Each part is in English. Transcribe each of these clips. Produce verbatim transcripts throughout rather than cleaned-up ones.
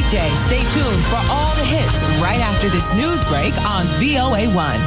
weekday. Stay tuned for all the hits right after this news break on V O A one.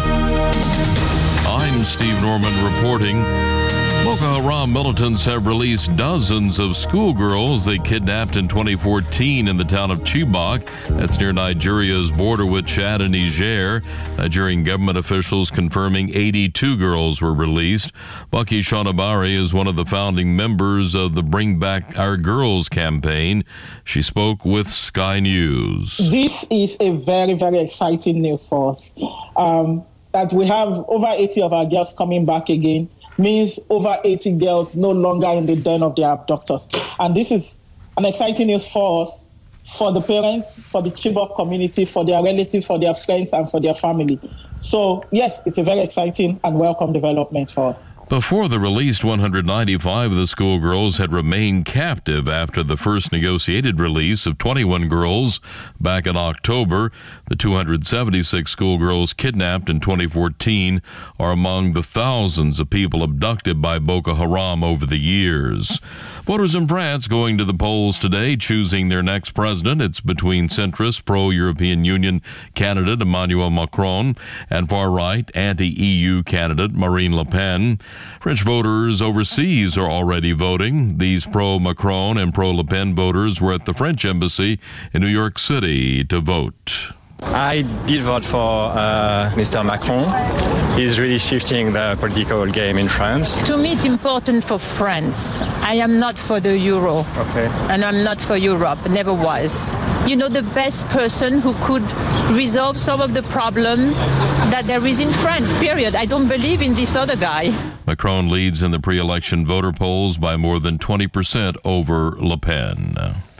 I'm Steve Norman reporting. Boko Haram militants have released dozens of schoolgirls they kidnapped in twenty fourteen in the town of Chibok. That's near Nigeria's border with Chad and Niger. Nigerian government officials confirming eighty-two girls were released. Bucky Shonabari is one of the founding members of the Bring Back Our Girls campaign. She spoke with Sky News. This is a very, very exciting news for us. Um, that we have over eighty of our girls coming back again means over eighty girls no longer in the den of their abductors. And this is an exciting news for us, for the parents, for the Chibok community, for their relatives, for their friends, and for their family. So, yes, it's a very exciting and welcome development for us. Before the released one hundred ninety-five of the schoolgirls had remained captive after the first negotiated release of twenty-one girls back in October. The two hundred seventy-six schoolgirls kidnapped in twenty fourteen are among the thousands of people abducted by Boko Haram over the years. Voters in France going to the polls today, choosing their next president. It's between centrist pro-European Union candidate Emmanuel Macron and far-right anti-E U candidate Marine Le Pen. French voters overseas are already voting. These pro-Macron and pro-Le Pen voters were at the French embassy in New York City to vote. I did vote for uh, Mister Macron. He's really shifting the political game in France. To me, it's important for France. I am not for the euro. Okay. And I'm not for Europe, never was. You know, the best person who could resolve some of the problem that there is in France, period. I don't believe in this other guy. Macron leads in the pre-election voter polls by more than twenty percent over Le Pen.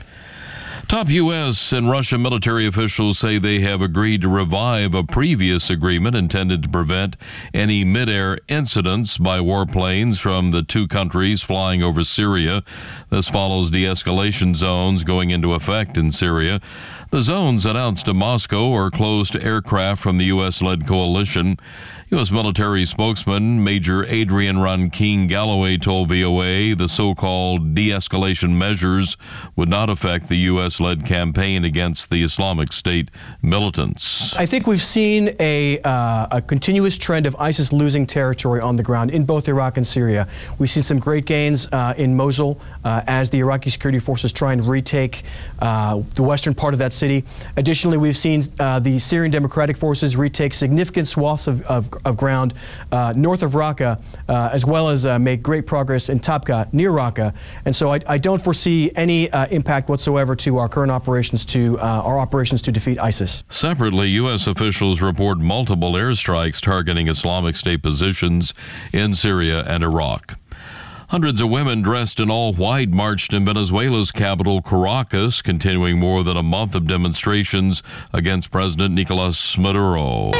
Top U S and Russian military officials say they have agreed to revive a previous agreement intended to prevent any mid-air incidents by warplanes from the two countries flying over Syria. This follows de-escalation zones going into effect in Syria. The zones announced to Moscow are closed to aircraft from the U S-led coalition. U S military spokesman Major Adrian Ronkin Galloway told V O A the so-called de-escalation measures would not affect the U S-led campaign against the Islamic State militants. I think we've seen a, uh, a continuous trend of ISIS losing territory on the ground in both Iraq and Syria. We've seen some great gains uh, in Mosul uh, as the Iraqi security forces try and retake uh, the western part of that city. Additionally, we've seen uh, the Syrian Democratic Forces retake significant swaths of, of of ground uh, north of Raqqa, uh, as well as uh, make great progress in Tabqa, near Raqqa. And so I, I don't foresee any uh, impact whatsoever to our current operations to uh, our operations to defeat ISIS. Separately, U S officials report multiple airstrikes targeting Islamic State positions in Syria and Iraq. Hundreds of women dressed in all white marched in Venezuela's capital, Caracas, continuing more than a month of demonstrations against President Nicolas Maduro.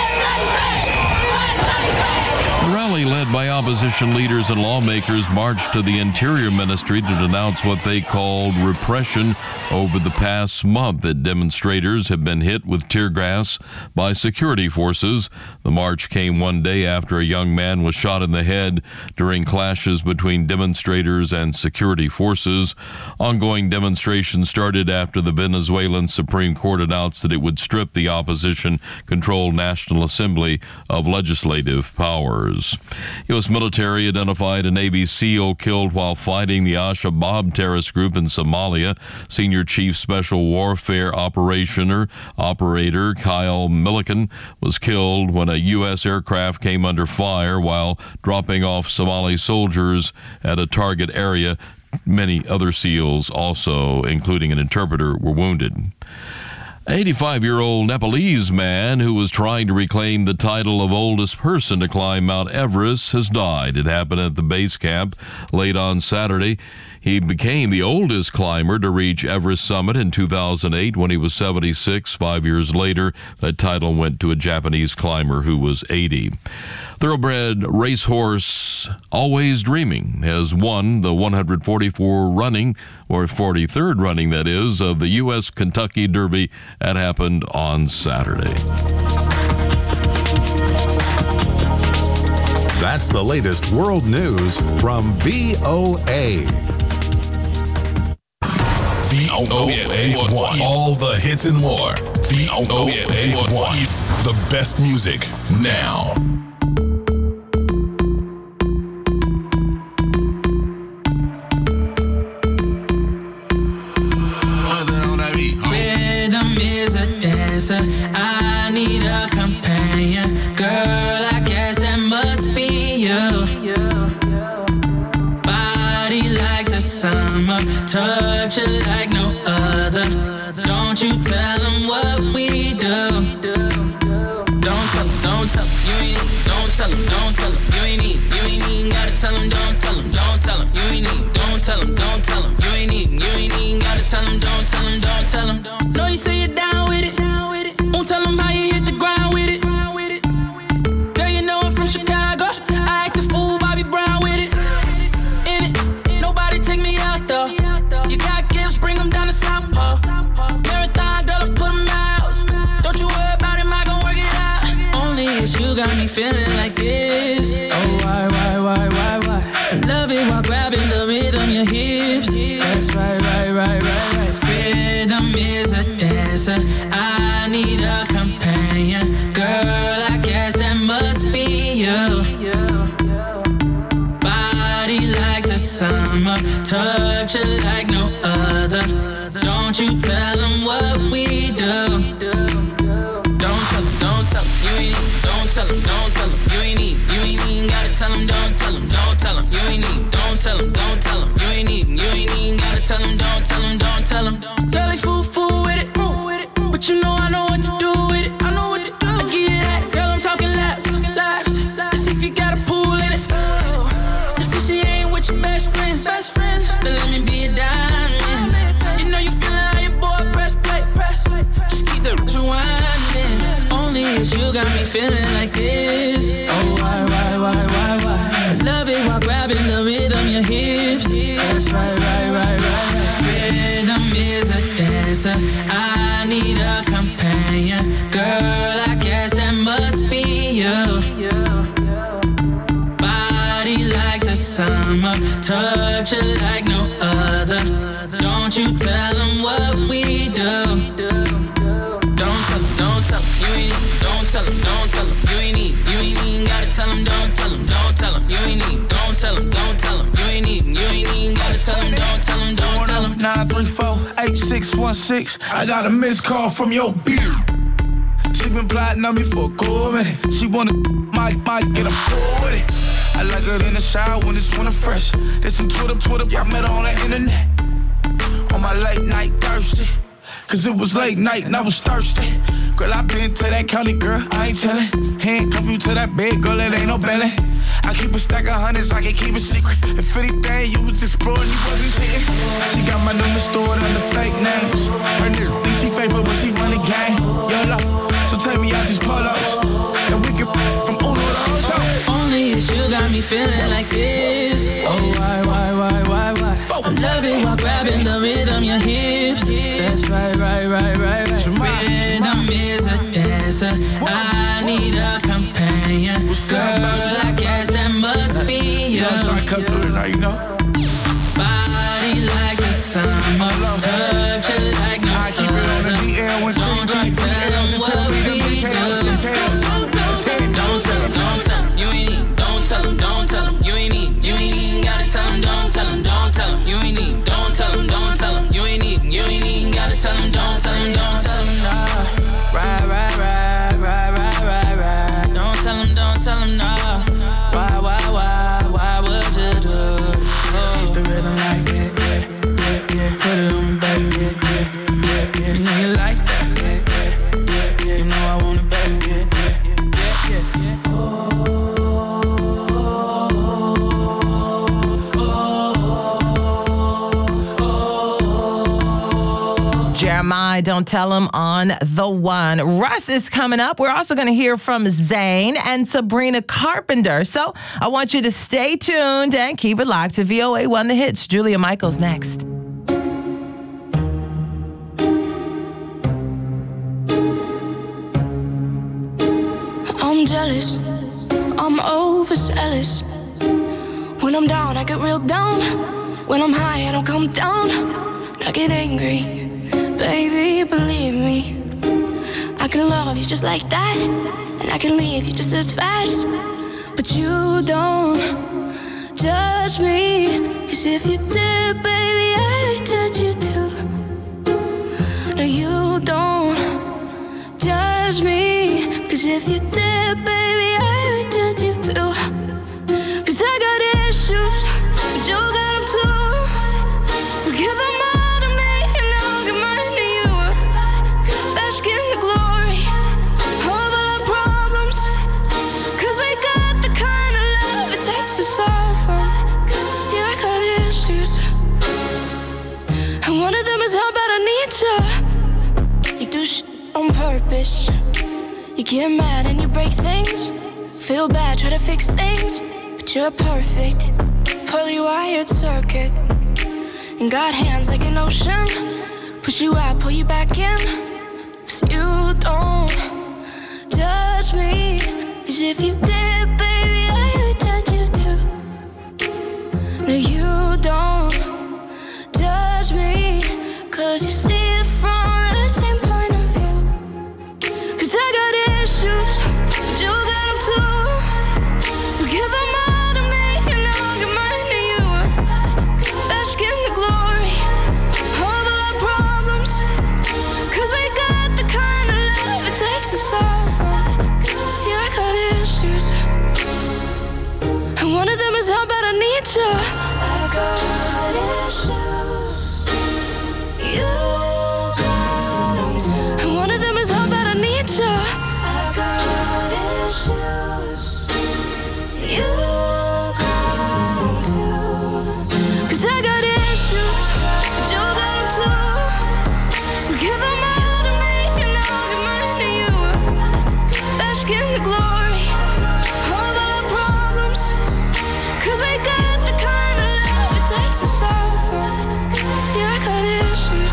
A rally led by opposition leaders and lawmakers marched to the Interior Ministry to denounce what they called repression over the past month. That demonstrators have been hit with tear gas by security forces. The march came one day after a young man was shot in the head during clashes between demonstrators and security forces. Ongoing demonstrations started after the Venezuelan Supreme Court announced that it would strip the opposition-controlled National Assembly of legislative powers. U S military identified a Navy SEAL killed while fighting the Al-Shabaab terrorist group in Somalia. Senior Chief Special Warfare Operationer Operator Kyle Milliken was killed when a U S aircraft came under fire while dropping off Somali soldiers at a target area. Many other SEALs also, including an interpreter, were wounded. An eighty-five-year-old Nepalese man who was trying to reclaim the title of oldest person to climb Mount Everest has died. It happened at the base camp late on Saturday. He became the oldest climber to reach Everest summit in two thousand eight when he was seventy-six. Five years later, that title went to a Japanese climber who was eighty. Thoroughbred racehorse Always Dreaming has won the one hundred forty-fourth running, or forty-third running that is, of the U S Kentucky Derby. That happened on Saturday. That's the latest world news from V O A. V O A one. All the hits and more. V O A one. The best music now. Rhythm is a dancer. I need a companion. Girl, I guess that must be you. Body like the summer, touch it like no other. Don't you tell them what we do. Don't tell them, don't tell them, you ain't need. Don't tell them, don't tell them, you ain't need. You ain't even gotta tell them, don't tell them, don't tell them, you ain't need. Don't tell them, don't tell them, you ain't need. You ain't even gotta tell them, don't tell them, don't tell them. Know you say you're down with it. Won't tell them how you hit the ground with it. Girl, you know I'm from Chicago. I act a fool, Bobby Brown with it. In it, nobody take me out though. You got gifts, bring them down to South Pole. Marathon, girl, I put them out. Don't you worry about it, I gon' work it out. Only it's you got me feeling like this. Oh, why, why, why, why, why? I love it while grabbing the rhythm, your hips. That's right, right, right, right, right. Rhythm is a dancer. I need a companion. Girl, I guess that must be you. Body like the summer, touch it like no other. Don't you tell them what we do. Don't tell them, don't tell them, you ain't need. Don't tell them, don't tell them, you ain't need. You ain't even gotta tell them, don't tell them, don't tell them, you ain't need. Don't tell them, don't tell them, you ain't need. You ain't even gotta tell them, don't tell them, don't tell them. Girl, they fool, fool with it, but you know I know what to do with it. I know what to do. I give you that, girl, I'm talking laps, laps. Let's see if you got a pool in it. Let's see she ain't with your best friends, best friends. Then let me be a diamond. You know you feeling how your boy press play, press play. Just keep the rewinding. Only it's you got me feeling like this. Oh, why, why, why, why, why? I love it while grabbing the rhythm, your hips. That's right, right, right, right, right. Rhythm is a dancer. I need a companion. Girl, I guess that must be you. Body like the summer, touch it like no other. Don't you tell them what we do. Don't tell them, don't tell them, you ain't need. Don't tell them, don't tell them, you ain't need. You ain't even gotta tell them, don't tell them, don't tell them, you ain't need. Don't tell them, don't tell them, you ain't need. You ain't even gotta tell them, don't tell them, don't tell them. nine three four, eight six one six. I got a missed call from your beard. She been plotting on me for a cool minute. She wanna might, might get a pull with it. I like her in the shower when it's winter fresh. There's some Twitter, Twitter, I met her on the internet. On my late night thirsty. Cause it was late night and I was thirsty. Girl, I been to that county, girl, I ain't tellin'. Handcuff you to that bed, girl, it ain't no belly. I keep a stack of hundreds, I can keep it secret. If anything, you was exploring, you wasn't cheating. She got my number stored under fake names. Her nigga think she favorite when she run the game. YOLO, so take me out these polos. And we can from Uno to Ocho. Only it's you got me feeling like this. Oh, why, why, why, why, why? I love it while grabbing the rhythm, your hips. That's right, right, right, right, right. Rhythm is a dancer. I need a companion. Girl, I guess that must be you. I'm trying to cut through tonight, you know? Body like the summer, touch it like no I keep it on the D L when Don't you tell them what we do. Don't tell them, don't tell them, you ain't need. Don't tell them, don't tell them, you ain't need. You ain't even gotta tell them, don't tell them, don't tell them, you ain't need. Don't tell them, don't tell them, you ain't need. You ain't even gotta tell them, don't tell them, don't tell them, no. Right, right, right, right, right, right, right. Don't tell them, don't tell them, no. Why, why, why, why would you do it? Just keep the rhythm like that, yeah, yeah, yeah. Put it on me, baby, yeah, yeah, yeah, yeah. You know you like that, yeah, yeah, yeah, yeah. You know I want it, baby, yeah, yeah, yeah, yeah, yeah. Jeremiah, Don't Tell Him on The One. Russ is coming up. We're also going to hear from Zayn and Sabrina Carpenter. So I want you to stay tuned and keep it locked to V O A one The Hits. Julia Michaels next. I'm jealous, I'm overzealous. When I'm down, I get real down. When I'm high, I don't come down. I get angry. Baby, believe me, I can love you just like that, and I can leave you just as fast. But you don't judge me, 'cause if you did, baby, I'd judge you too. No, you don't judge me, 'cause if you did, baby, I'd judge you too. 'Cause I got issues, but you got them too. So give them all to me, and I'll give mine to you. Bask in the glory of all our problems, 'cause we got the kind of love it takes to solve them. Yeah, I got issues, and one of them is how bad I need you. You do shit on purpose. You get mad and you break things. Feel bad, try to fix things, but you're perfect. Poorly wired circuit, and got hands like an ocean. Push you out, pull you back in. 'Cause you don't judge me, 'cause if you did, baby, I'd judge you too. No, you don't judge me, 'cause you see it from the same point of view. 'Cause I got issues, but you got them too. So give them all to me, and I'll give mine to you. Bask in the glory of all our problems, 'cause we got the kind of love it takes to solve them. Yeah, I got issues, and one of them is how bad I need you. I got issues, you got them too. And one of them is how bad I need you. I got issues, you got them too. 'Cause I got issues, but you got them too. So give them all to me, and I'll give mine to you. Bask in the glory of all our problems, 'cause we got the kind of love it takes to solve them. Yeah, I got issues,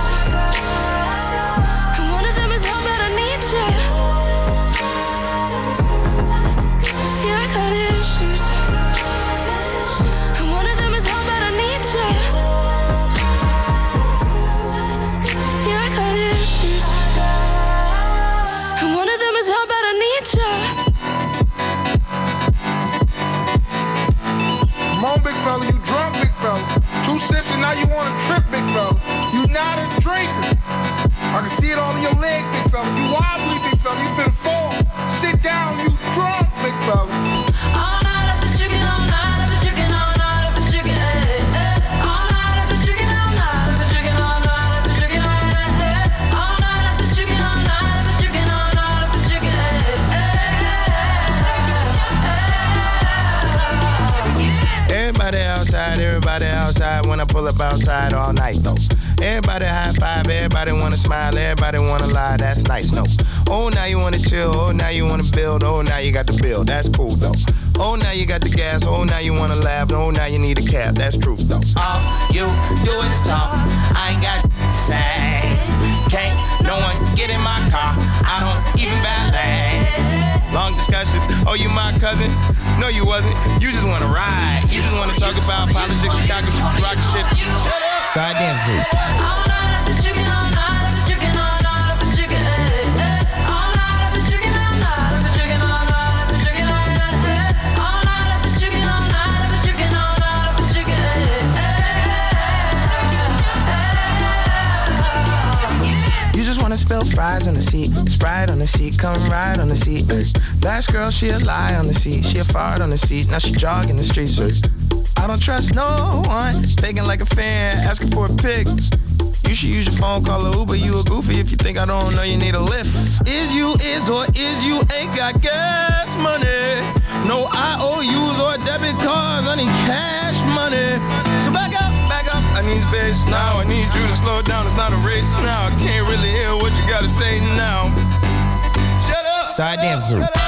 and one of them is how bad I need you. Yeah, I got issues, and one of them is how bad I need you. Yeah, I got issues, and one of them is how bad I need you. Come on, big fella, you drunk, big fella. Two sips and now you want to trip, big fella. You not a drinker. I can see it all in your leg, big fella. You wobbly, big fella. You finna fall. Sit down, you drunk, big fella. All night I've been drinking, all night I've been drinking, all night I've been drinking, eh, eh. All night I've been drinking, all night I've been drinking, all night I've been drinking, eh, eh. All night I've been drinking, all night I've been drinking, all night I've been drinking, eh, eh. Everybody outside, everybody outside when I pull up outside all night though. Everybody high five, everybody wanna smile, everybody wanna lie, that's nice, no. Oh, now you wanna chill, oh, now you wanna build, oh, now you got the bill, that's cool though. Oh, now you got the gas, oh, now you wanna laugh, oh, now you need a cab, that's true though. All you do is talk, I ain't got to say. Can't no one get in my car, I don't even valet. Long discussions, oh, you my cousin? No, you wasn't, you just wanna ride. You just wanna talk about politics, Chicago, rock shit. Shut up! Start dancing. All night I've been drinking, all night I've been drinking, all night I've been drinking, eh, eh. All night I've been drinking, all night I've been drinking, all night I've been drinking, eh, eh. All night I've been drinking, all night I've been drinking, all night I've been drinking, eh, eh. You just wanna spill fries on the seat, Sprite on the seat, come ride on the seat. Ay. Last girl, she a lie on the seat, she a fart on the seat, now she jogging the streets. Ay. I don't trust no one, faking like a fan, asking for a pic. You should use your phone, call a Uber, you a goofy if you think I don't know you need a lift. Is you is or is you ain't got gas money? No I O Us or debit cards, I need cash money. So back up, back up, I need space now, I need you to slow down, it's not a race now. I can't really hear what you gotta say now. Shut up! Start dancing. Shut up.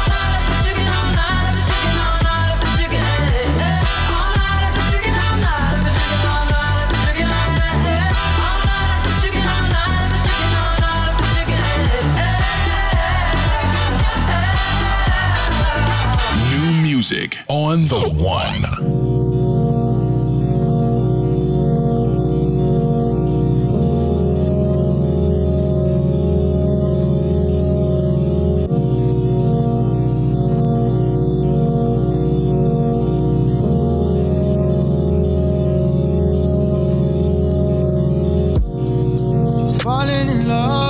Music on the one.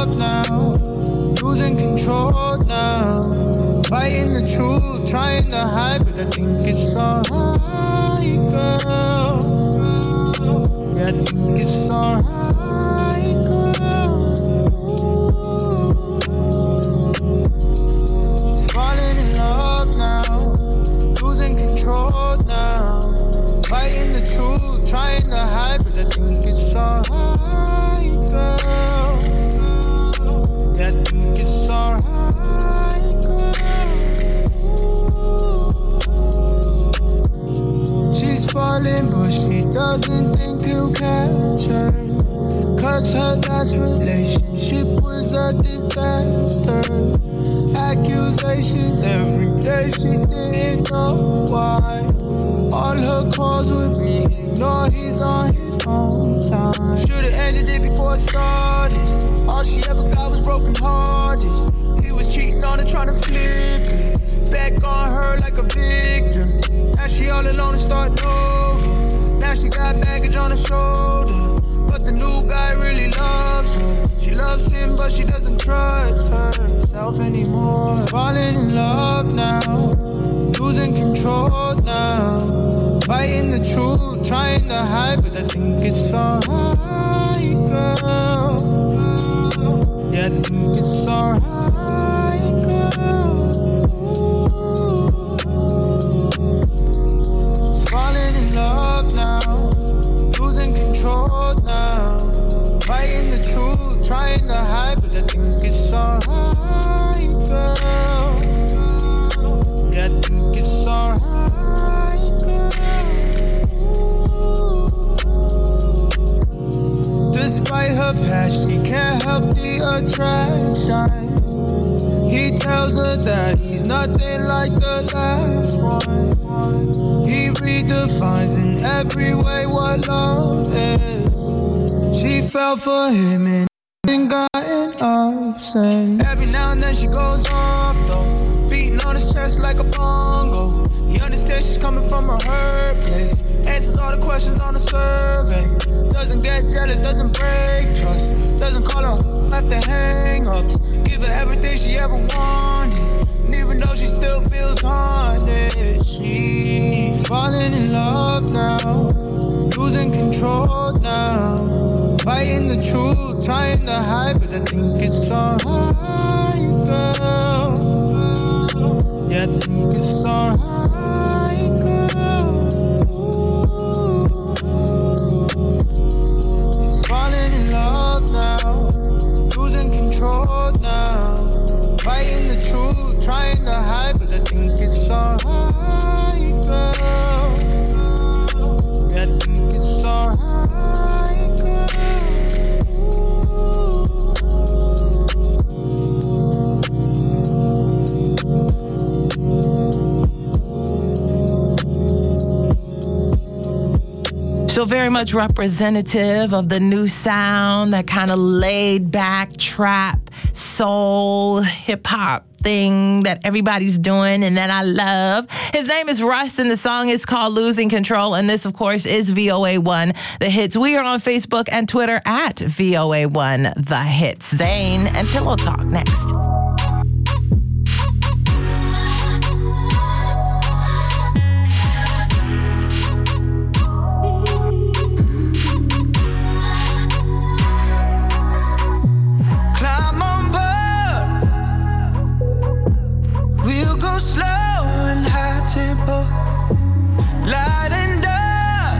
love now, losing control now. Fighting the truth, trying to hide, but I think it's alright, girl. Yeah, I think it's alright, girl. She's falling in love now, losing control now. Fighting the truth, trying to hide, but I think it's alright, girl. Yeah, I think it's alright, girl. She's falling, but she doesn't think he'll catch her. Cause her last relationship was a disaster. Accusations every day, she didn't know why. All her calls would be ignored, he's on his own time. Should've ended it before it started. All she ever got was broken hearted. He was cheating on her, trying to flip it. Back on her like a victim. Now she all alone and starting over. Now she got baggage on her shoulder. But the new guy really loves her. She loves him, but she doesn't trust herself anymore. She's falling in love now, losing control now. Fighting the truth, trying to hide, but I think it's alright, girl. Yeah, I think it's alright, girl. She's falling in love now, losing control now. Fighting the truth, trying to hide, but I think it's alright, girl. Yeah, I think it's alright, girl. Despite her past, she can't help the attraction. He tells her that he's nothing like the last one. He redefines in every way what love is. She fell for him and gotten upset. Every now and then she goes off though, beating on his chest like a bongo. He understands she's coming from her hurt place. Answers all the questions on the survey. Doesn't get jealous, doesn't break trust. Doesn't call her after hang-ups. Give her everything she ever wanted. And even though she still feels haunted, she's falling in love now, losing control now. Fighting the truth, trying to hide, but I think it's alright, girl. Yeah, I think it's alright, girl. She's falling in love now, losing control now. Fighting the truth, trying to hide, but I think it's alright, girl. Yeah, I think it's alright, girl. So very much representative of the new sound, that kind of laid back trap, soul, hip hop thing that everybody's doing and that I love. His name is Russ and the song is called Losing Control. And this, of course, is V O A one The Hits. We are on Facebook and Twitter at V O A one The Hits. Zane and Pillow Talk next. Light and dark,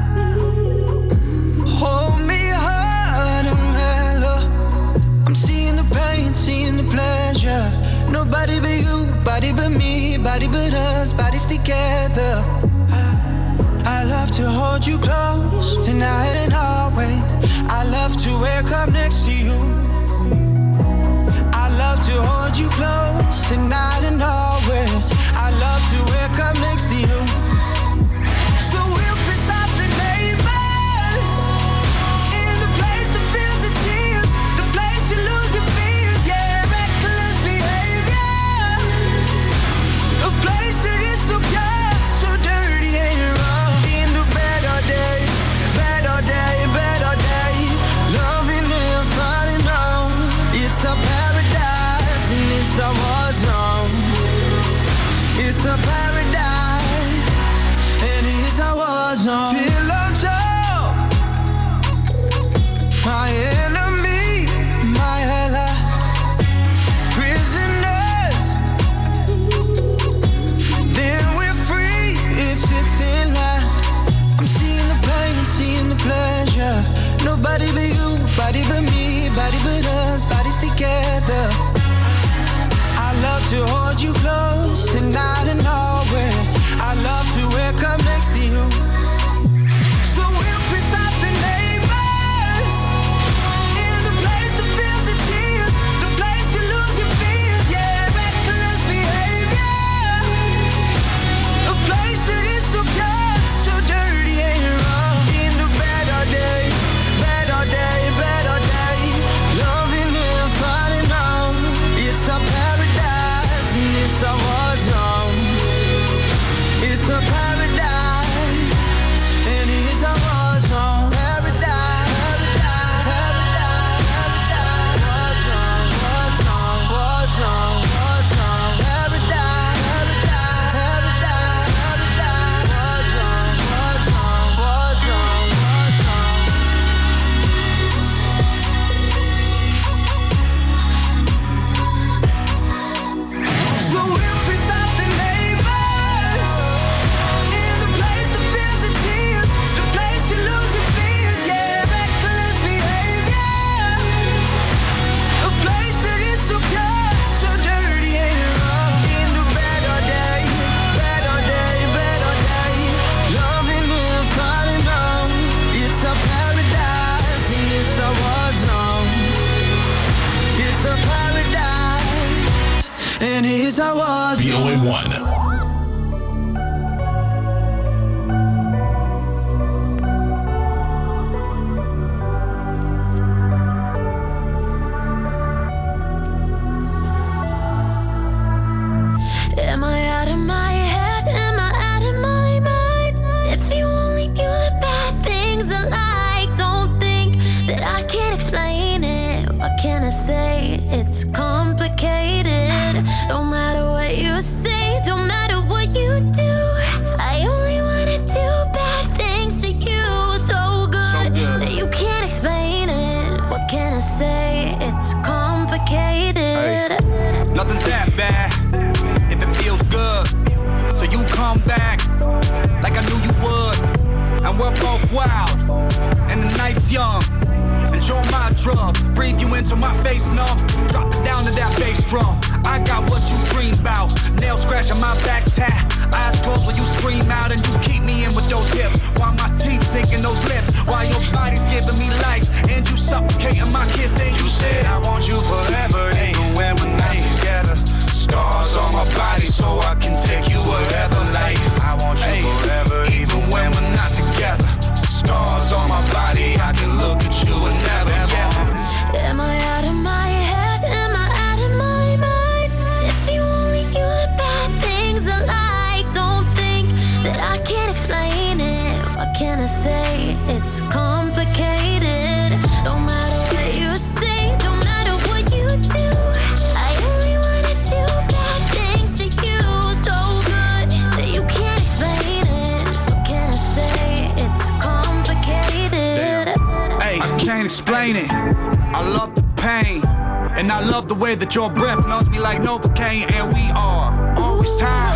hold me hard and mellow. I'm seeing the pain, seeing the pleasure. Nobody but you, body but me, body but us, bodies together. I, I love to hold you close tonight and always. I love to wake up next to you. I love to hold you close tonight and always. I love to wake up next to you. So we'll piss off the neighbors in the place that feels the tears, the place you lose your fears, yeah, reckless behavior, a place that is so pure, so dirty and wrong. In the bed all day, bed all day, bed all day, loving it. point one. Am I out of my head? Am I out of my mind? If you only knew the bad things I like, don't think that I can't explain it. What can I say? It's complicated. No matter what you say, don't matter what you do, I only wanna do bad things to you. So good, so good that you can't explain it. What can I say? It's complicated. Hey, nothing's that bad if it feels good. So you come back like I knew you would. And we're both wild and the night's young. Enjoy my drug, breathe you into my face, no. Drop it down to that bass drum. I got what you dream about. Nail scratching my back tat. Eyes closed when you scream out and you keep me in with those hips. While my teeth sinking those lips. While your body's giving me life and you suffocating my kiss. Then you said I want you forever, even when we're not together. Scars on my body so I can take you wherever. Like I want you ay, forever, even when we're not together. Scars on my body, I can look at you and never. Yeah. Am I out of my head? Am I out of my mind? If you only knew the bad things I like, don't think that I can't explain it. What can I say? It's complicated. No matter what you say, don't matter what you do, I only wanna do bad things to you. So good that you can't explain it. What can I say? It's complicated. Hey, I can't explain it. I love the pain, and I love the way that your breath knows me like Novocaine. And we are always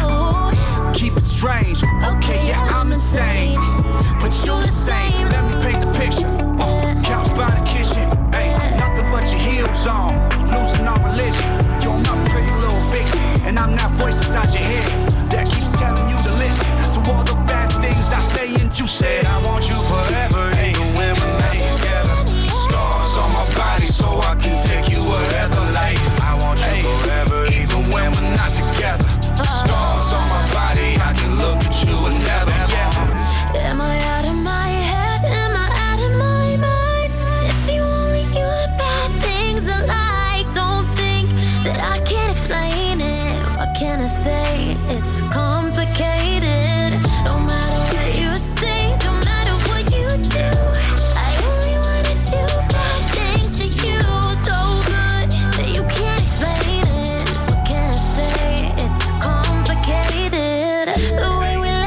high. Keep it strange. Okay, yeah, I'm insane, but you the same. Let me paint the picture. Oh, couch by the kitchen. Hey, nothing but your heels on. Losing all religion. You're my pretty little fiction, and I'm that voice inside your head that keeps telling you to listen to all the bad things I say. And you said I want you forever, even when we're not together. Scars on my body so I can take you wherever. Like I want you ay, forever, even when we're not together. Scars on my body, I can look at you and never. Yeah. Am I out of my head? Am I out of my mind? If you only knew the bad things I like, don't think that I can't explain it. What can I say? It's complicated. No matter what you say, don't matter what you do, I only wanna do bad things to you. So good that you can't explain it. What can I say? It's complicated. The way we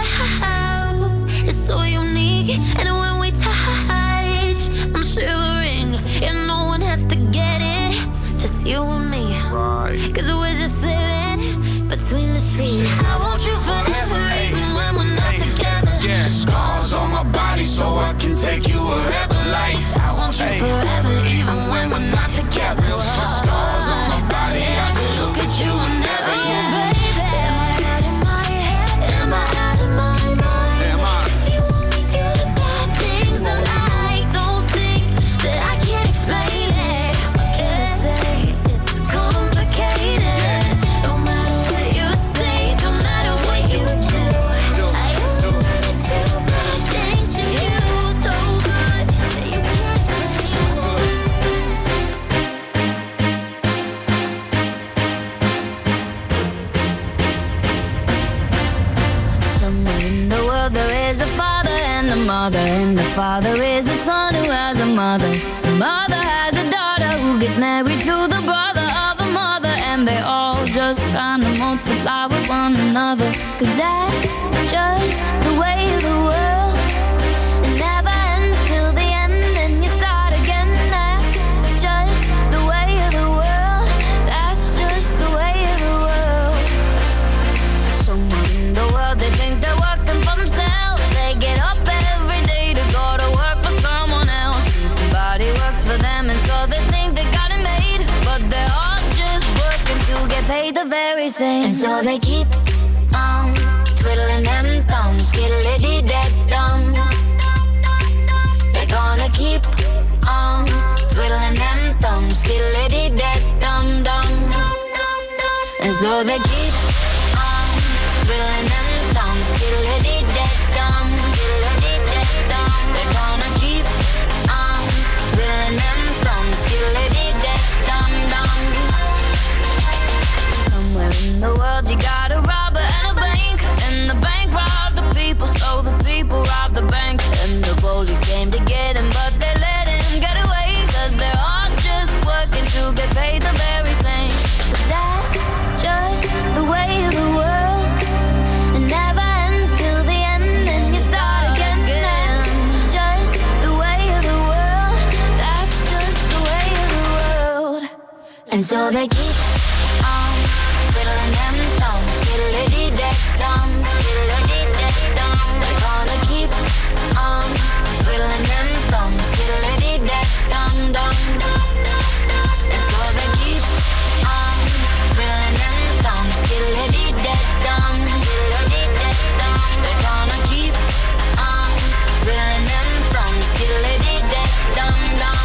laugh is so unique, and when we touch, I'm shivering. And no one has to get it, just you and me. Right. Cause we're just living between the sheets. I want you forever, even when we're not together. Yeah, scars on my body so I can take you wherever. Like I want you ay, forever, even when we're not together. Scars on my body, I can look at you and never. Oh, baby, am I out of my head? Am I out of my mind? Am I? If you only knew the bad things I like, don't think that I can't explain it. What can I say? It's complicated. No matter what you say, don't matter what you do, I only wanna do bad things to you. So good that you can't explain it. Somewhere in the world there is a father and a mother, and the father is a son who has a mother. The mother has a daughter who gets married to the brother of a mother, and they all just trying to multiply with one another. Cause that's just the way of the world. It never ends till the end, and you start again. That's just the way of the world. That's just the way of the world. Somewhere in the world they think they're working for themselves. They get up every day to go to work for someone else, and somebody works for them, and so they think they got it made. But they're all just working to get paid the very same. And so they keep on twiddling them thumbs, skiddly-dee-dee-dum. They're gonna keep on twiddling them thumbs, skiddly-dee-dee-dum-dum. And so they keep on And so they keep on twiddling them thumbs, skiddly-dee-dee-dum, skiddly-dee-dee-dum. They're gonna keep on twiddling them thumbs, skiddly-dee-dee-dum, dum. And so they keep on twiddling them thumbs, skiddly-dee-dee-dum, skiddly-dee-dee-dum. They're gonna keep on twiddling them thumbs, skiddly-dee-dee-dum, dum.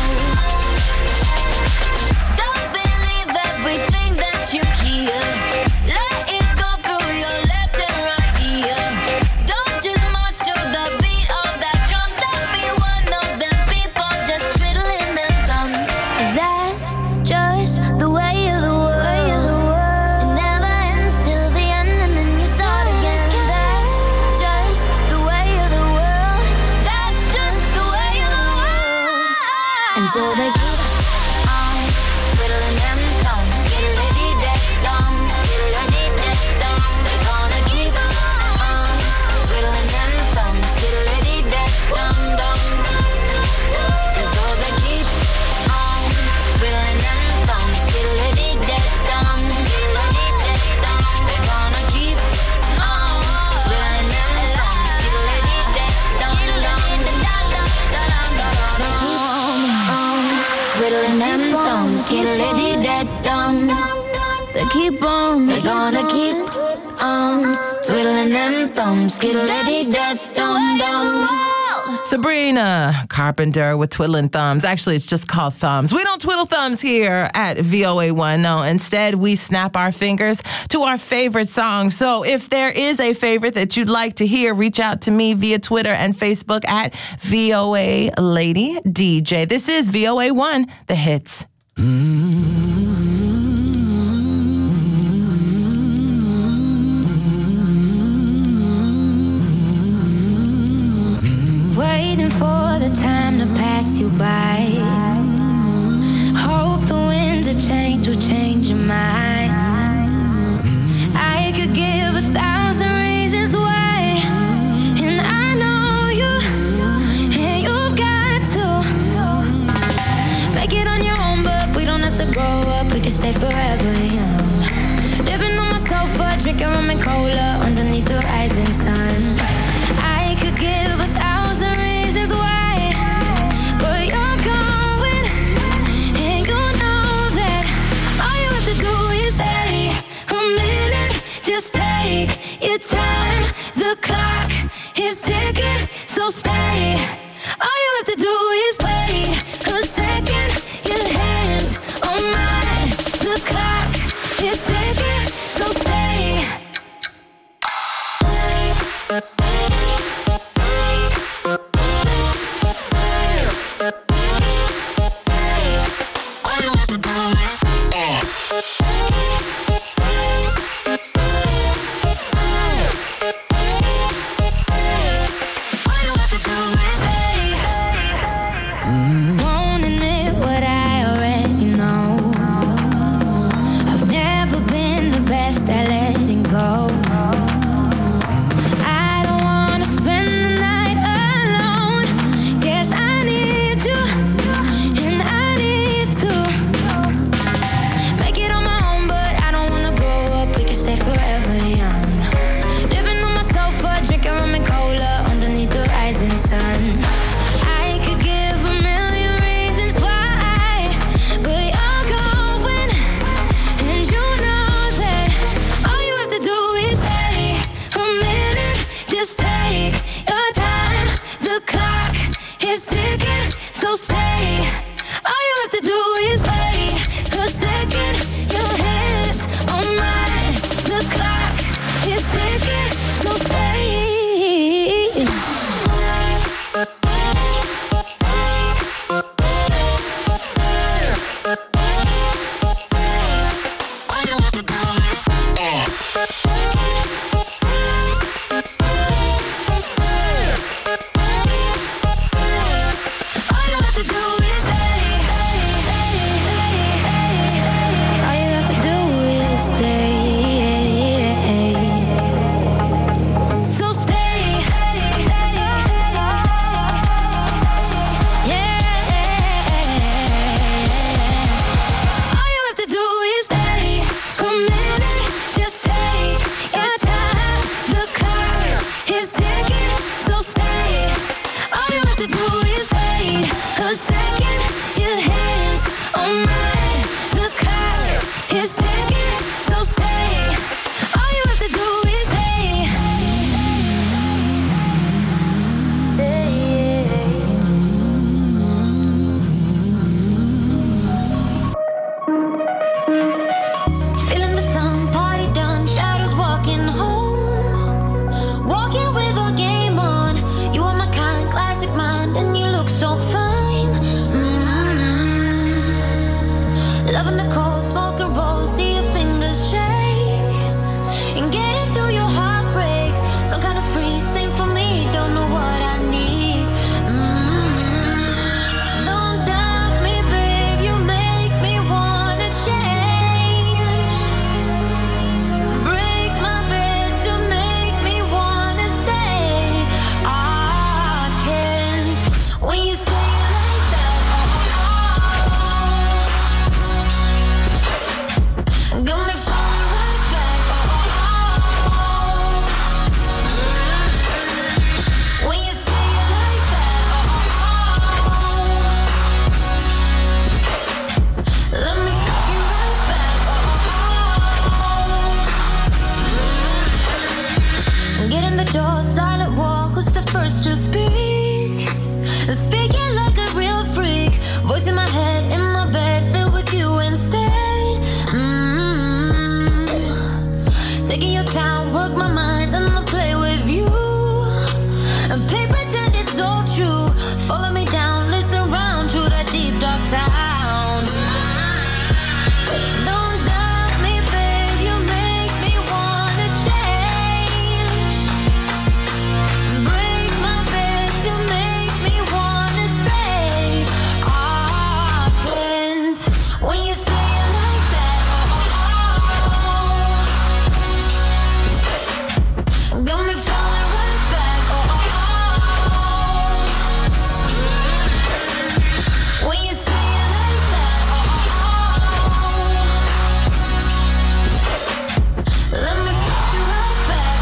Don't believe everything that you hear. Let it go through your left and right ear. Don't just march to the beat of that drum. Don't be one of them people just twiddling their thumbs. 'Cause that's just the way of the world. It never ends till the end and then you start again. That's just the way of the world. That's just the way of the world. And so they keep on twiddling them thumbs, skiddly-dee-dee-dum, skiddly-dee-dee-dum. They're gonna keep on twiddling them thumbs, skiddly-dee-dee-dum, dum. And so they keep on twiddling them thumbs, skiddly-dee-dee-dum, skiddly-dee-dee-dum. They're gonna keep on twiddling them thumbs, skiddly-dee-dee-dum, twiddling them thumbs, skiddly-dee-dee-dum. They keep on, they gonna keep on twiddling them thumbs, skiddly-dee-dee-dum, dum. Sabrina Carpenter with Twiddling Thumbs. Actually, it's just called thumbs. We don't twiddle thumbs here at V O A one. No, instead, we snap our fingers to our favorite song. So if there is a favorite that you'd like to hear, reach out to me via Twitter and Facebook at V O A Lady D J. This is V O A one, The Hits. Waiting for the time to pass you by. Hope the winds of change will change your mind. I could give a thousand reasons why, and I know you, and you've got to make it on your own, but we don't have to grow up, we can stay forever young. Living on my sofa, drinking rum and cola underneath the rising sun. I could give a thousand reasons why, but you're going, and you know that all you have to do is stay a minute. Just take your time, the clock is ticking, so stay. All you have to do is wait a second. Your hands on mine, the clock is ticking, so stay. is ticking, so stay. All you have to do is hey. Feeling the sun, party done, shadows walking home. Walking with our game on. You are my kind, classic mind, and you look so fine. Mm-hmm. Loving the cold, smoking roll, see your fingers shake. And getting through your heartbreak. Some kind of free, same for me, don't know what I need. Mm-hmm. Don't doubt me, babe, you make me wanna change. Break my bed to make me wanna stay. I can't when you say it like that. Oh, got me falling right back. Oh, when you say it like that. Oh, let me cut you right back. Oh, get in the door, silent walk. Who's the first to speak? Speaking like a real freak. Voice in my head, in my bed, filled with you instead. Mm-hmm. Taking your time, work my mind, and I'll play with you. And play pretend it's all true. Follow me down, listen round to that deep dark sound. Don't doubt me, babe, you make me wanna change. Break my bed to make me wanna stay. I can't when you say it like that. Oh, got me falling right back. Oh, when you say it like that. Oh, let me put you right back.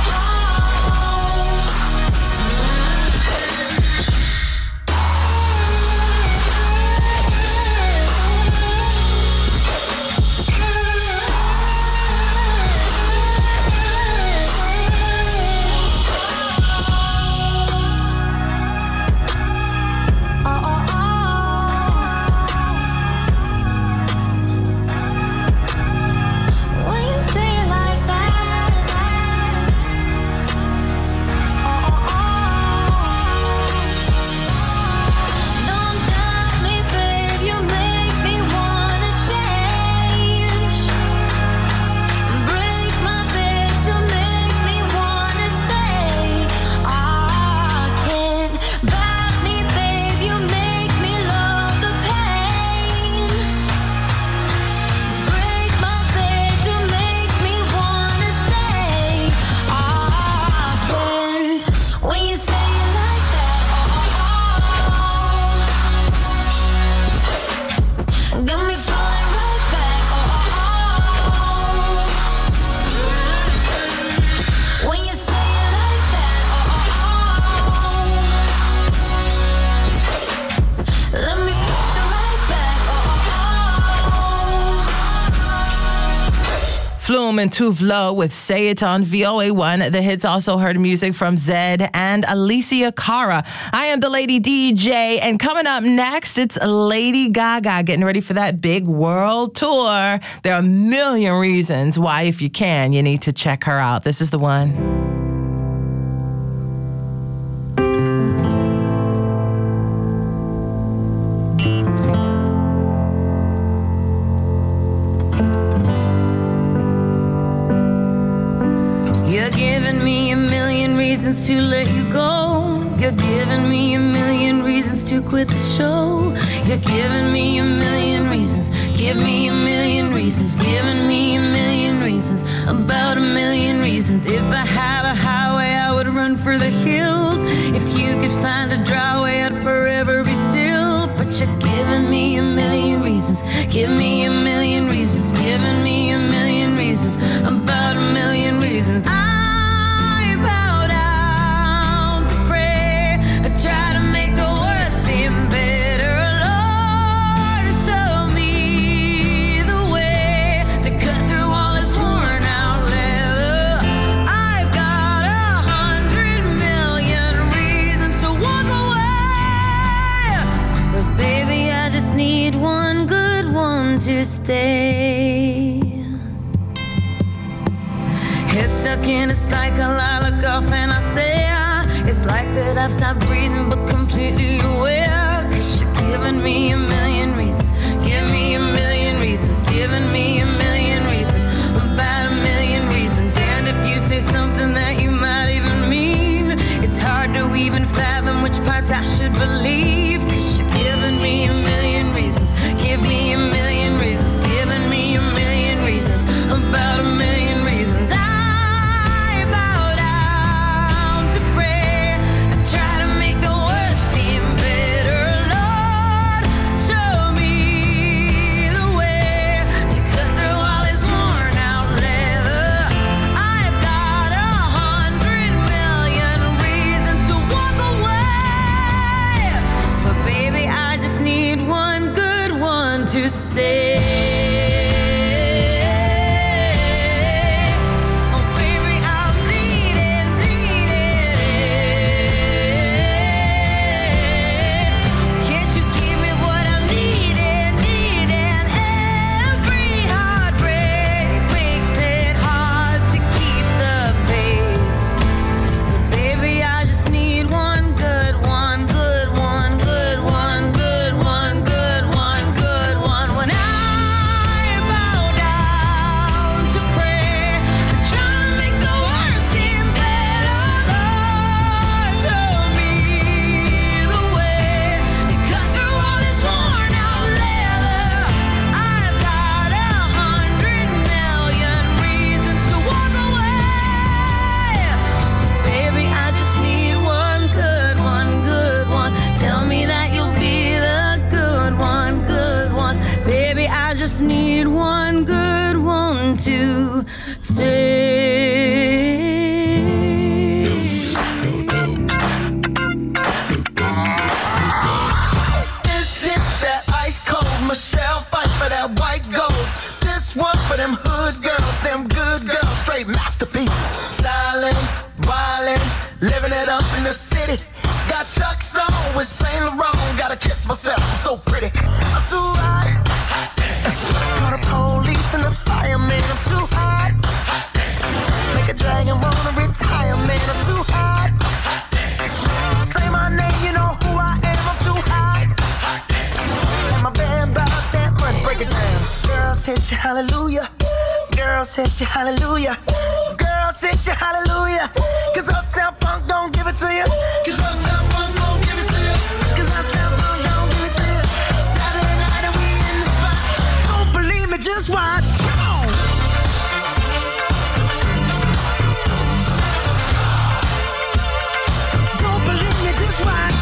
When you say it like that. Don't doubt me, babe, you make me wanna change. Break my bed to make me wanna stay. I can't buy me, babe, you make me love the pain. Break my bed to make me wanna stay. I can't when you say it like that. Oh, got me falling right back. Oh, when you say it like that. Oh, let me put you right back. Oh, Flume and Tuvlo with Say It on V O A one. The hits also heard music from Zed and Alicia Cara. I am the Lady D J, and coming up next, it's Lady Gaga getting ready for that big world tour. There are a million reasons why, if you can, you need to check her out. This is the one. You're giving me a million reasons to let you go. You're giving me a million reasons to quit the show. You're giving me a million reasons. Give me a million reasons. Giving me a million reasons. About a million reasons. If I had a highway, I would run for the hills. If you could find a dry way, I'd forever be still. But you're giving me a million reasons. Give me a million reasons. Giving me a million reasons. About a million reasons. I bow down to pray. I try to make the worst seem better. Lord, show me the way one to stay. Head stuck in a cycle, I look off and I stare. It's like that I've stopped breathing but completely aware. Cause you're giving me a million reasons. Give me a million reasons. Giving me a million reasons. About a million reasons. And if you say something that you might even mean, it's hard to even fathom which parts I should believe. Cause you're giving me a million reasons. Give me a million reasons. Giving me a million reasons. About a million reasons. I bow down to prayer. I try to make the worst seem better. Lord, show me the way to cut through all this worn out leather. I've got a hundred million reasons to walk away, but baby, I just need one good one to stay. Need one good one to stay. This is that ice cold Michelle fight for that white gold. This one for them hood girls, them good girls, straight masterpieces. Styling, wildin', living it up in the city. Got Chuck's on with Saint Laurent. Gotta kiss myself, I'm so pretty. I'm too hot. Call the police and the fireman, I'm too hot. Make a dragon wanna retire, man, I'm too hot. Say my name, you know who I am, I'm too hot. And my band bought that money, break it down. Girls hit you, hallelujah. Girls hit you, hallelujah. Girls hit you, hallelujah. Cause Uptown Funk don't give it to you. Cause Uptown Funk don't give it to you. Cause Uptown Funk don't give it to you. Saturday night and we in the spot. Don't believe me, just watch. Come on. Don't believe me, just watch.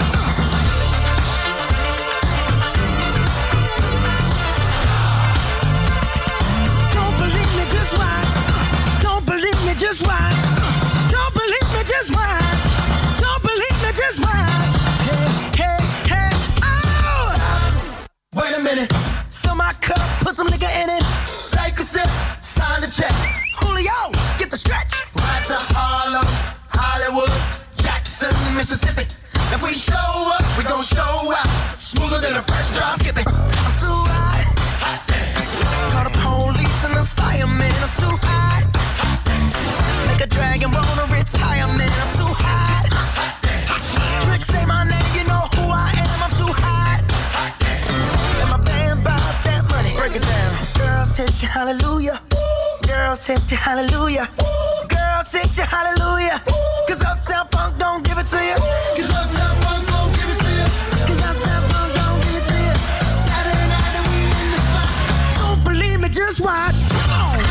Don't believe me, just watch. Don't believe me, just watch. Don't believe me, just watch. Don't believe me, just watch. Hey, hey, hey, oh! Stop. Wait a minute. Fill my cup, put some nigga in it. Take a sip, sign the check. Julio, get the stretch. Right to Harlem, Hollywood, Jackson, Mississippi. If we show up, we gon' show out. Smoother than a fresh drop skipping. I'm too hot. Call the police and the fireman. I'm too hot. Make a dragon wanna retire, man. I'm too hot. Rich, say my name, you know who I am. I'm too hot. And my band bought that money. Break it down. Girls hit you, hallelujah. Girls hit you, hallelujah. Girls hit you, hallelujah. Cause Uptown Funk don't give it to you. Cause Uptown Funk don't give it to you. Cause Uptown Funk don't give it to you. Saturday night and we in the spot. Don't believe me, just watch. Come on.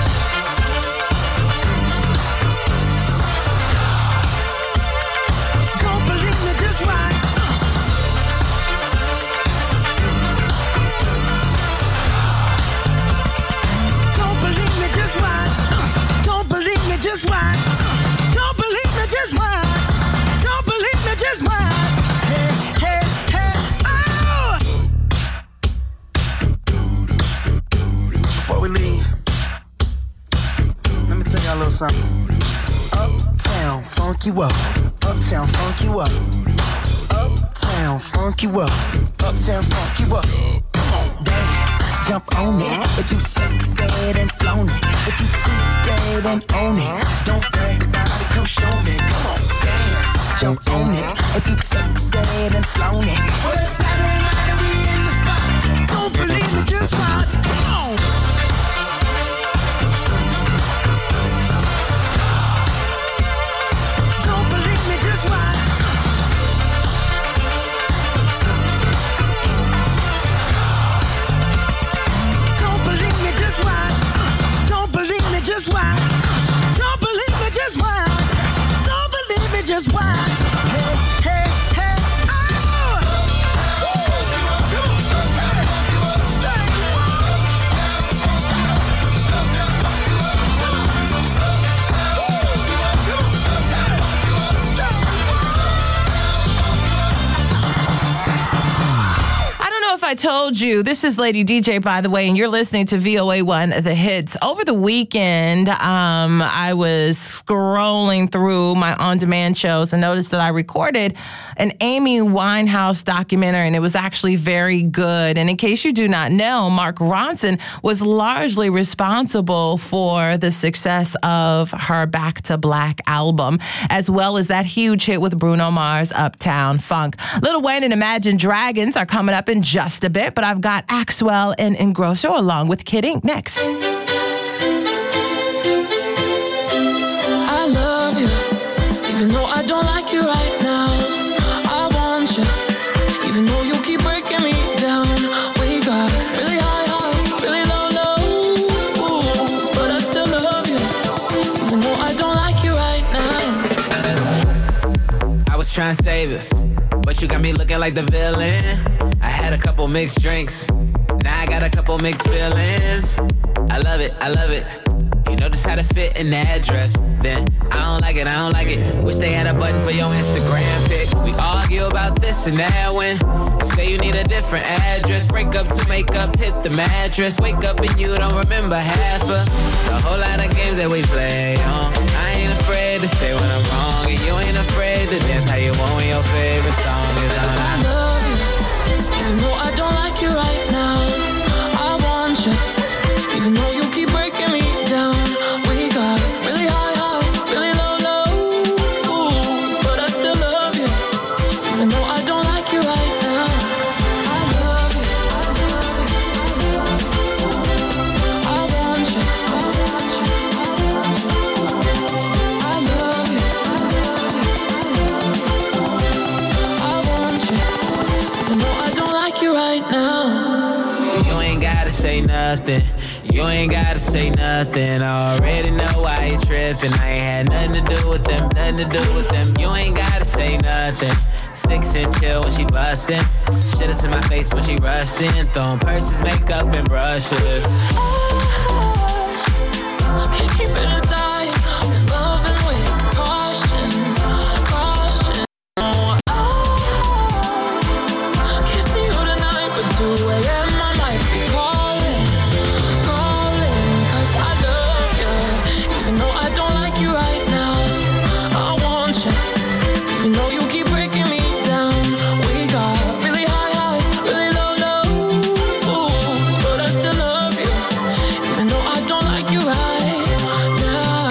Don't believe me, just watch. Don't believe me, just watch. Don't believe me, just watch. Don't believe me, just watch. Don't believe me, just watch. Hey, hey, hey, oh! Before we leave, let me tell y'all a little something. Uptown, funk you up. Uptown, funk you up. Uptown, funk you up. Uptown, funk you up. Come on, dance. jump on it. If you sexed and flown it, if you freaked dead and own it, don't brag about it, come show me. Come on, dance, jump on it. If you sexed and flown it, well, it's Saturday night and we in the spot. Don't believe me, just watch. Come on. Don't believe me, just watch. Just watch. Don't believe me, just watch. Don't believe me, just watch. Hey, hey, hey, oh! If I told you, this is Lady D J, by the way, and you're listening to V O A one, The Hits. Over the weekend, um, I was scrolling through my on-demand shows and noticed that I recorded an Amy Winehouse documentary, and it was actually very good. And in case you do not know, Mark Ronson was largely responsible for the success of her Back to Black album, as well as that huge hit with Bruno Mars, Uptown Funk. Lil Wayne and Imagine Dragons are coming up in just a bit, but I've got Axwell and Ingrosso along with Kid Ink next. I love you, even though I don't like you right now. I want you, even though you keep breaking me down. We got really high highs, really low lows, but I still love you, even though I don't like you right now. I was trying to save us, but you got me looking like the villain. I had a couple mixed drinks, now I got a couple mixed feelings. I love it, I love it. You know just how to fit in that dress. Then I don't like it, I don't like it. Wish they had a button for your Instagram pic. We argue about this and that when you say you need a different address. Break up to make up, hit the mattress. Wake up and you don't remember half of the whole lot of games that we play on. I ain't afraid to say when I'm wrong, and you ain't afraid to dance how you want when your favorite song is on. I love you, even though I don't like you right now. I want you, even though you keep breaking me down. We got really high highs, really low lows, but I still love you, even though I don't like you right now. I love you, I love you, I want you, I want you, I love you, I want you, even though I don't like you right now. You ain't gotta say nothing. You ain't gotta say nothing. I already know why you tripping. I ain't had nothing to do with them, nothing to do with them. You ain't gotta say nothing. Six and chill when she bustin'. Shit in my face when she rushed in. Throwing purses, makeup, and brushes. I can't keep it inside. I'm loving with caution, caution. Oh, I can't see you tonight, but two a.m. I might be calling, calling, 'cause I love you, even though I don't like you right now. I want you, even though you keep breaking me down. We got really high highs, really low lows, but I still love you, even though I don't like you right now.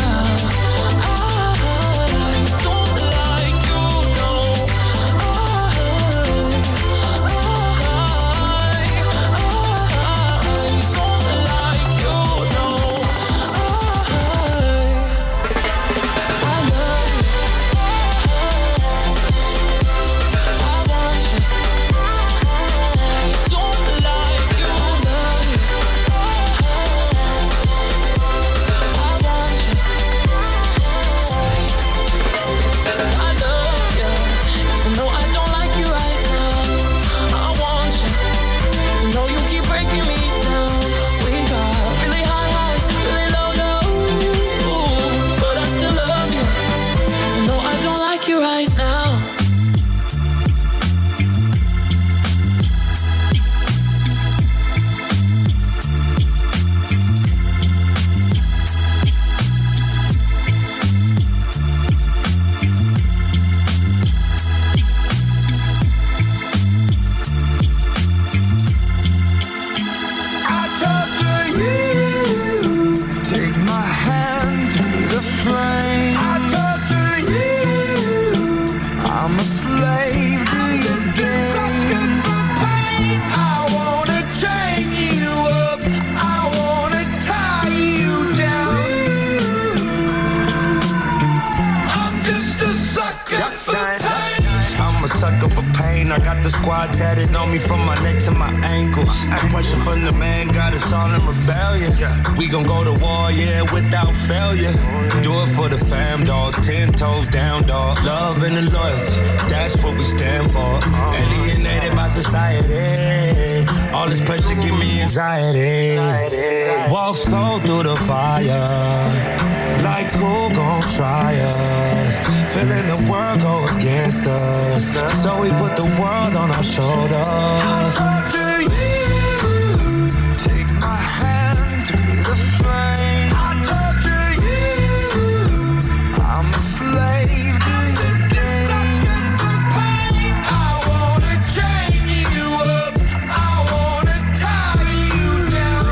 I got the squad tatted on me from my neck to my ankles. The pressure from the man got us all in rebellion. We gon' go to war, yeah, without failure. Do it for the fam, dog. Ten toes down, dog. Love and the loyalty, that's what we stand for. Alienated by society. All this pressure give me anxiety. Walk slow through the fire. Like who gon' try us? Feeling the world go against us. So we put the world on our shoulders. I torture you. Take my hand through the flame. I torture you. I'm a slave to your games. I wanna chain you up. I wanna tie you down.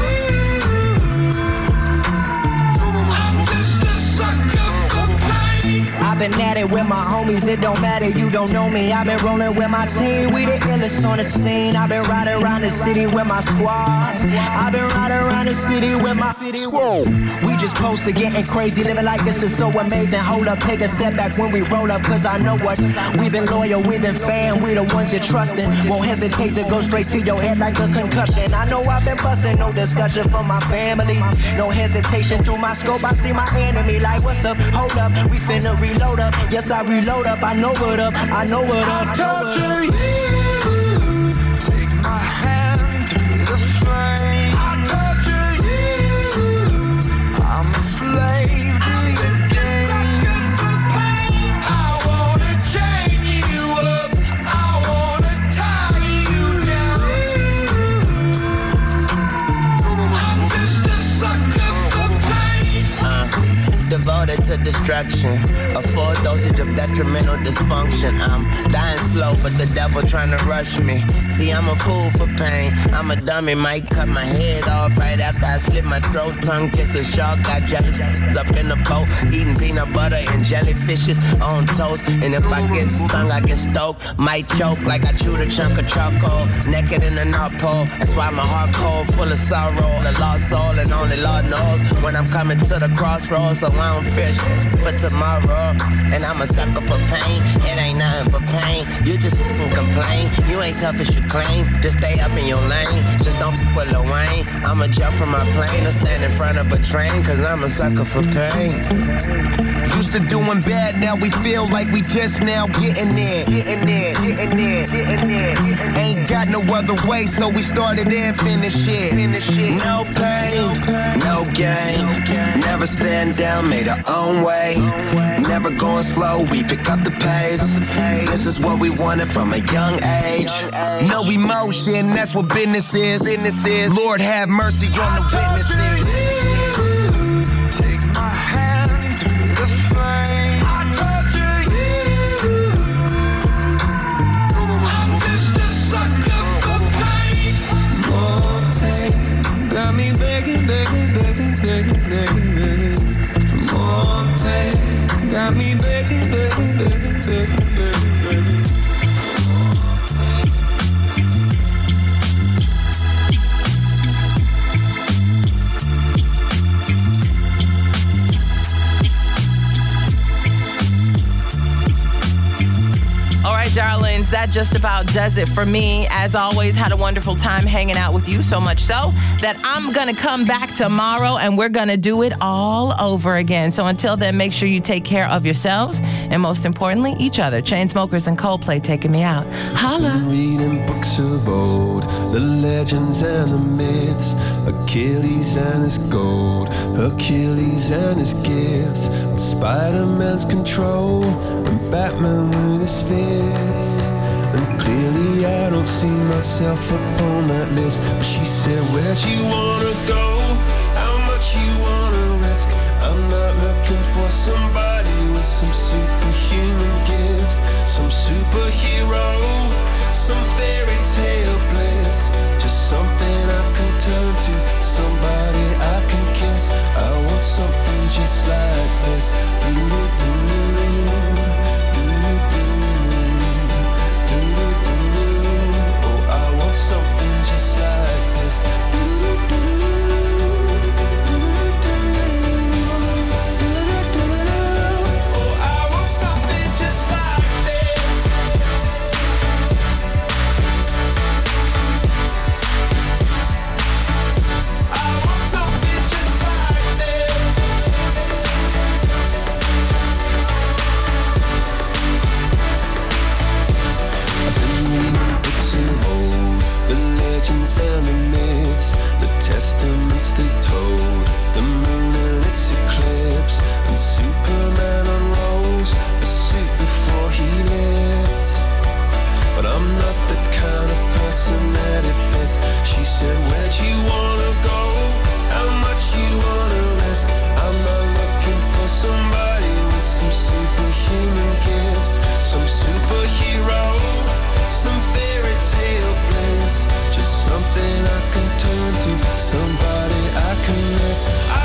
I'm just a sucker for pain. I've been at it with my homies, it don't matter, you don't know me. I've been rolling with my team, we the illest on the scene. I've been riding around the city with my squad. I've been riding around the city with my squad. We just posted getting crazy, living like this is so amazing. Hold up, take a step back when we roll up, cause I know what. We've been loyal, we've been fan, we the ones you're trusting. Won't hesitate to go straight to your head like a concussion. I know I've been busting, no discussion for my family. No hesitation through my scope, I see my enemy like, what's up, hold up, we finna reload up. Yes, I reload up, I know what up, I know what up. I torture you. Take my hand through the flame. I torture you. I'm a slave to your games. I wanna chain you up. I wanna tie you down. I'm just a sucker for pain. Uh, devoted to destruction. A full dosage of detrimental dysfunction. I'm dying slow, but the devil trying to rush me. See, I'm a fool for pain. I'm a dummy, might cut my head off right after I slit my throat. Tongue kiss a shark, got jealous up in the boat. Eating peanut butter and jellyfishes on toast. And if I get stung, I get stoked. Might choke like I chewed a chunk of charcoal. Naked in the North Pole. That's why my heart cold, full of sorrow. A lost soul, and only Lord knows when I'm coming to the crossroads. So I don't fish for tomorrow. And I'm a sucker for pain. It ain't nothing but pain. You just fucking complain. You ain't tough as you claim. Just stay up in your lane. Just don't fuck with Lil Wayne. I'ma jump from my plane or stand in front of a train. Cause I'm a sucker for pain. Used to doing bad, now we feel like we just now getting there. Getting there, getting there, getting there. Ain't got no other way, so we started and finished it. No pain, no gain. Never stand down, made our own way. Never going slow, we pick up the pace. This is what we wanted from a young age. No emotion, that's what business is. Lord have mercy on the witnesses. Take my hand through the flame. I torture you. I'm just a sucker for pain. More pain got me begging, begging, begging, begging, begging, begging for more pain. Got me begging, begging, begging, begging, begging, begging. All right, darlings, that just about does it for me. As always, had a wonderful time hanging out with you, so much so that I'm going to come back tomorrow and we're going to do it all over again. So until then, make sure you take care of yourselves and most importantly, each other. Chainsmokers and Coldplay taking me out. Holla. Reading books of old, the legends and the myths, Achilles and his gold, Hercules and his gifts, and Spider-Man's control, and Batman with his fist. And clearly I don't see myself upon that list. But she said, where'd you wanna go? How much you wanna risk? I'm not looking for somebody with some superhuman gifts, some superhero, some fairy tale bliss. Just something I can turn to, somebody I can kiss. I want something just like this. Something just like this. Oh, I want something just like this. the moon in its eclipse, and Superman unrolls a suit before he lived. But I'm not the kind of person that it fits. She said, where'd you wanna go? How much you wanna risk? I'm not looking for somebody with some superhuman gifts, some superhero, some fairy tale bliss. Just something I can turn to, somebody I can miss. I